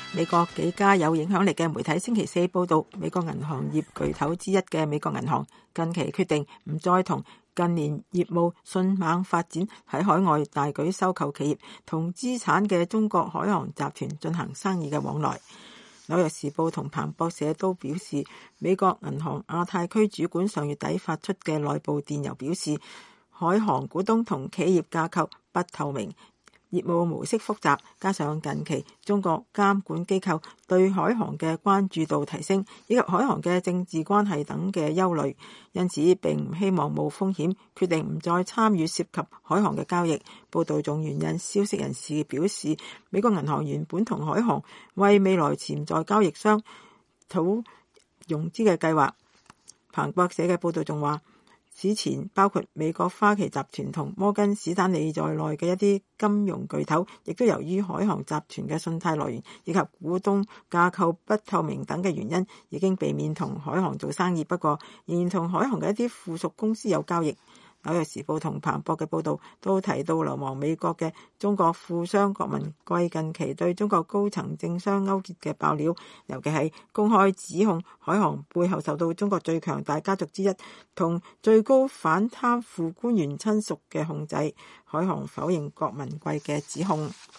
美國幾家有影響力嘅媒體星期四報道，美國銀行業巨頭之一嘅美國銀行近期決定唔再同近年業務迅猛發展喺海外大舉收購企業同資產嘅中國海航集團進行生意嘅往來。紐約時報同彭博社都表示，美國銀行亞太區主管上月底發出嘅內部電郵表示，海航股東同企業架構不透明，業務模式複雜，加上近期中國監管機構對海航嘅關注度提升，以及海航嘅政治關係等嘅憂慮，因此並唔希望冒風險，決定唔再參與涉及海航嘅交易。報道仲援引消息人士表示，美國銀行原本同海航為未來潛在交易商討融資嘅計劃。彭博社嘅報道仲話，此前包括美國花旗集團同摩根史丹利在內嘅一啲金融巨頭，亦都由於海航集團嘅信貸來源以及股東架構不透明等嘅原因，已經避免同海航做生意。不過，仍然同海航嘅一啲附屬公司有交易。紐約時報同彭博嘅報道都提到，流亡美國嘅中國富商郭文貴近期對中國高層政商勾結嘅爆料，尤其係公開指控海航背後受到中國最強大家族之一同最高反貪腐官員親屬嘅控制。海航否認郭文貴嘅指控。